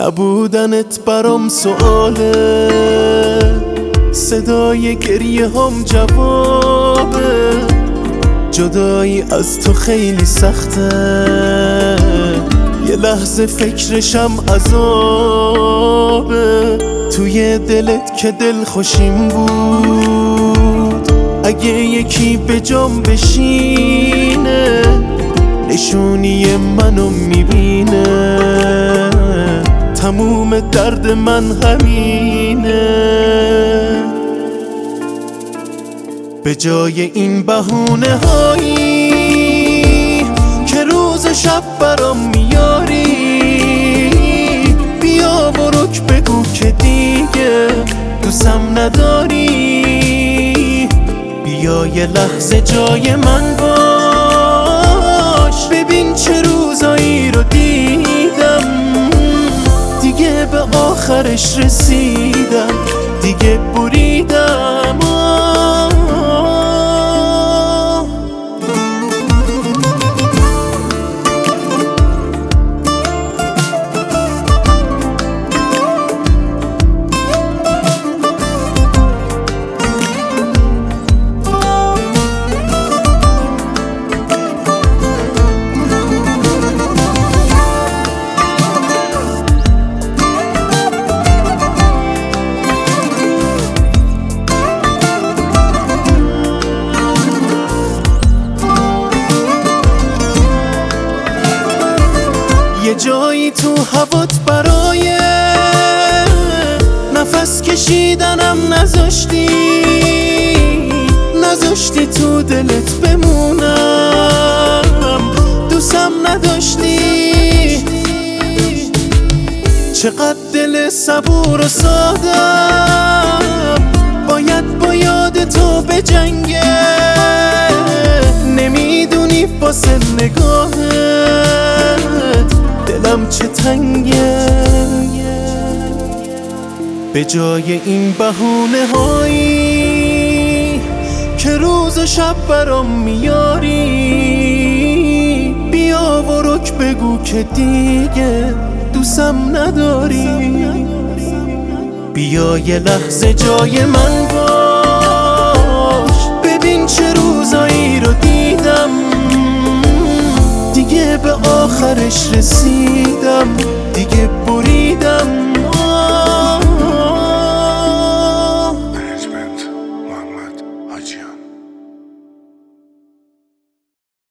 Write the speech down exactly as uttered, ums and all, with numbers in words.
نبودنت برام سؤاله، صدای گریه هم جوابه. جدایی از تو خیلی سخته، یه لحظه فکرشم عذابه. توی دلت که دل خوشیم بود، اگه یکی به جام بشینه نشونی منو میبینه. تموم درد من همینه. به جای این بهونه هایی که روز و شب برام میاری، بیا و رک بگو که دیگه دوستم نداری. بیا یه لحظه جای من باش، ببین چه روزایی رو دیدم. دیگه به آخرش رسیدم، دیگه بریدم. یه جایی تو هوات برای نفس کشیدنم نذاشتی، نذاشتی تو دلت بمونم، دوستم نداشتی. چقدر دل صبور و سادم باید با یاد تو بجنگه. نمیدونی واسه نگاهت دلم چه تنگه. به جای این بهونه هایی که روز و شب برام میاری، بیا و رک بگو که دیگه دوستم نداری. بیا یه لحظه جای من باش، ببین چه روزایی رو دیدم. دیگه به آخرش رسیدم، دیگه